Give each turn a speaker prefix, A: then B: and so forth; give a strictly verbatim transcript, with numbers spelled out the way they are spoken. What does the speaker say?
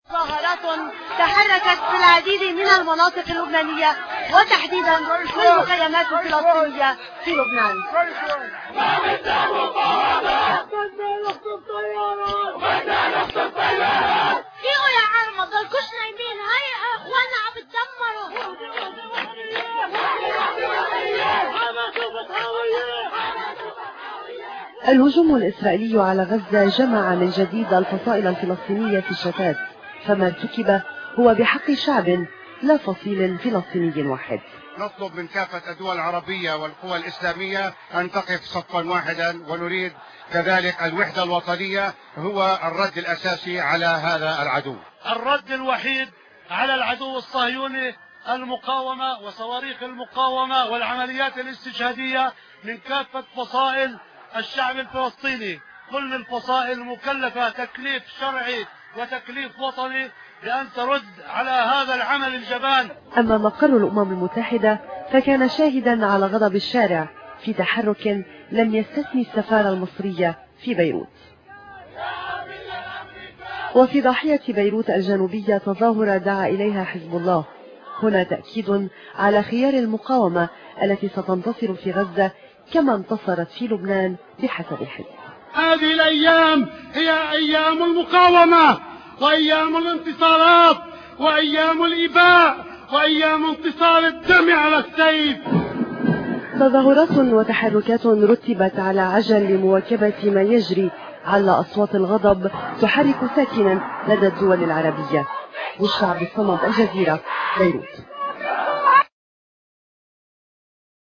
A: مظاهرات تحركت في العديد من المناطق اللبنانية وتحديدا في المخيمات الفلسطينية في لبنان.
B: فيقوا يا عم ما تضلكوش نايمين، هاي اخوانا عم بتدمروا.
C: الهجوم الإسرائيلي على غزة جمع من جديد الفصائل الفلسطينية في الشتات، فما ارتكب هو بحق شعب لا فصيل فلسطيني واحد.
D: نطلب من كافة الدول العربية والقوى الإسلامية أن تقف صفا واحدا، ونريد كذلك الوحدة الوطنية هو الرد الأساسي على هذا العدو.
E: الرد الوحيد على العدو الصهيوني المقاومة وصواريخ المقاومة والعمليات الاستشهادية من كافة فصائل الشعب الفلسطيني. كل الفصائل مكلفة تكليف شرعي وتكليف وطني بأن ترد على هذا العمل الجبان.
C: أما مقر الأمم المتحدة فكان شاهدا على غضب الشارع في تحرك لم يستثني السفارة المصرية في بيروت. وفي ضاحية بيروت الجنوبية تظاهرة دعا إليها حزب الله. هنا تأكيد على خيار المقاومة التي ستنتصر في غزة كما انتصرت في لبنان بحسب الحزب.
F: هذه الأيام هي أيام المقاومة وأيام الانتصارات وأيام الإباء وأيام انتصار الدم على السيف.
C: تظاهرات وتحركات رتبت على عجل لمواكبة ما يجري على أصوات الغضب تحرك ساكنا لدى الدول العربية. والشعب الصمد، الجزيرة، بيروت.